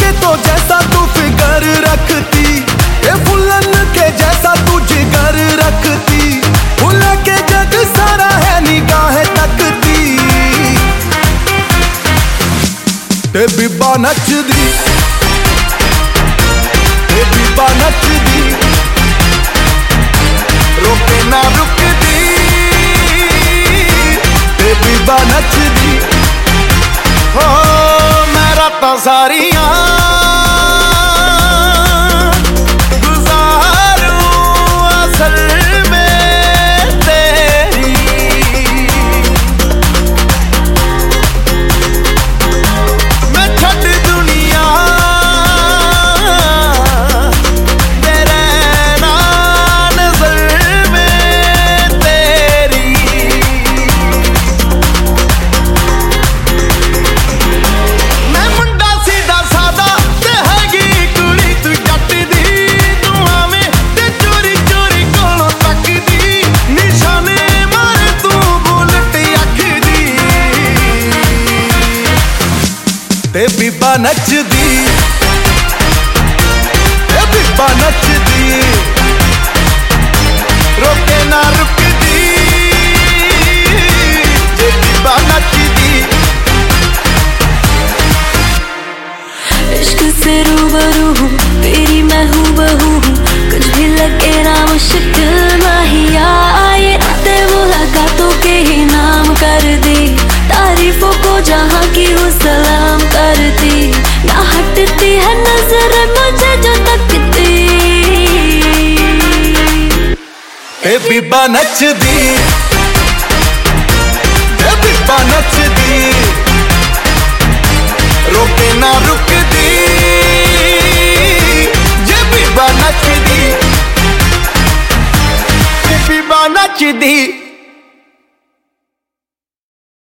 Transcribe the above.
के तो जैसा तू फिगर रखती, ये फुलन के जैसा तू जिगर रखती, फुला के जग सारा है निगाहें तकती, ते बीबा नचदी, ते बीबा नचदी, रोके ना रुकदी, ते बीबा नचदी। हो मैं रातां सारियां ते बीबा नचदी, ते बीबा नचदी, रोके ना रुकदी, ते बीबा नचदी। इश्क से रूबरू हूँ, तेरी मैं हूँ बहू हूँ, कुछ भी लगे ना मुश्किल माहिया, ये रातें मुलाकातों के ही नाम कर दी, तारीफों को जहाँ की हूँ सलाम करती, ना हटती है नजर मुझे जो तकती, ते बीबा नचदी, ते बीबा नचदी, रोके ना रुकदी, जे बीबा नचदी, ते बीबा नचदी।